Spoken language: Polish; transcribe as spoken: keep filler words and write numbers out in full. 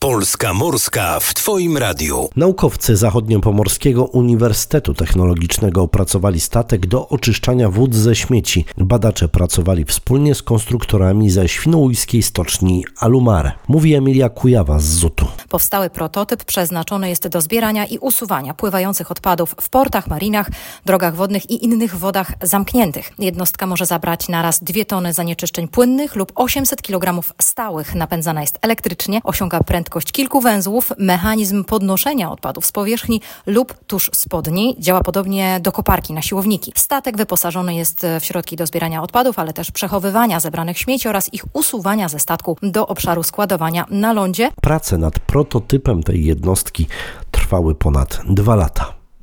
Polska Morska w Twoim radiu. Naukowcy Zachodniopomorskiego Uniwersytetu Technologicznego opracowali statek do oczyszczania wód ze śmieci. Badacze pracowali wspólnie z konstruktorami ze świnoujskiej stoczni Alumare. Mówi Emilia Kujawa z zutu. Powstały prototyp przeznaczony jest do zbierania i usuwania pływających odpadów w portach, marinach, drogach wodnych i innych wodach zamkniętych. Jednostka może zabrać naraz dwie tony zanieczyszczeń płynnych lub osiemset kilogramów stałych. Napędzana jest elektrycznie, osiąga prędkość kilku węzłów, mechanizm podnoszenia odpadów z powierzchni lub tuż spod niej działa podobnie do koparki na siłowniki. Statek wyposażony jest w środki do zbierania odpadów, ale też przechowywania zebranych śmieci oraz ich usuwania ze statku do obszaru składowania na lądzie. Prace nad prototypem tej jednostki trwały ponad dwa lata.